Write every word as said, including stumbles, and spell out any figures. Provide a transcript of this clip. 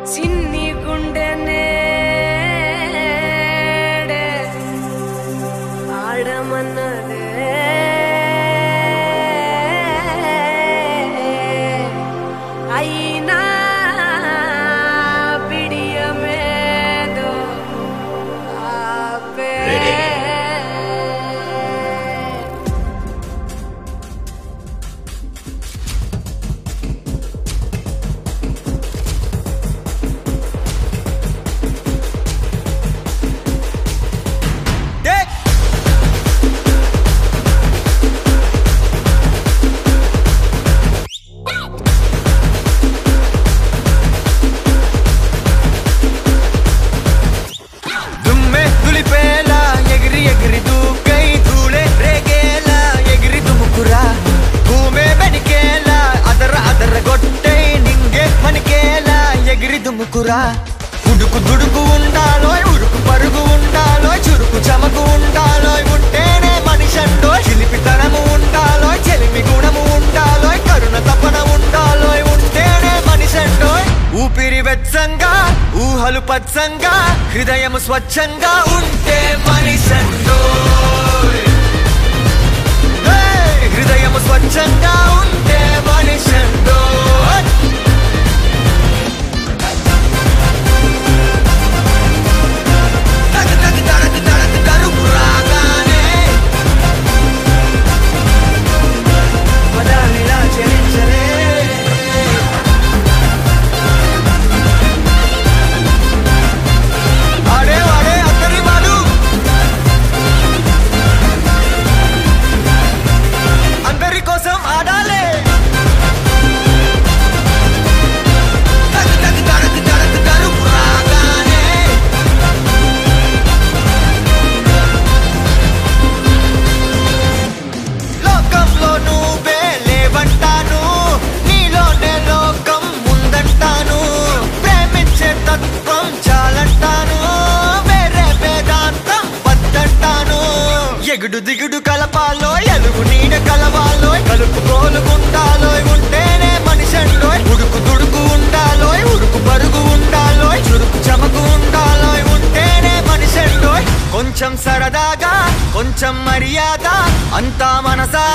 చిన్ని గుండెనే ఆడమన్నదే అయినా బిడియమేదో ఆపే ఉడుకు దుడుకు ఉండాలో ఉరుకు పరుగు ఉండాలో చురుకు చమకు ఉండాలో ఉంటేనే మనిషండో చిలిపితనము ఉండాలో చెలిమి గుణము ఉండాలో కరుణ తపన ఉండాలో ఉంటేనే మనిషండో ఊపిరి వెచ్చంగా ఊహలు పచ్చంగా హృదయము స్వచ్ఛంగా ఉంటే మనిషండో హృదయము స్వచ్ఛంగా ఉంటే మనిషండో ఎగుడు దిగుడు కలపాలో ఎలుగు నీడ కలవాలో కలుపు కోలుకుండాలో ఉంటేనే మనిషండో ఉడుకు దుడుకు ఉండాలో ఉరుకు పరుగు ఉండాలో చురుకు చమకు ఉండాలో ఉంటేనే మనిషండో కొంచెం సరదాగా కొంచెం మర్యాద అంతా మనసా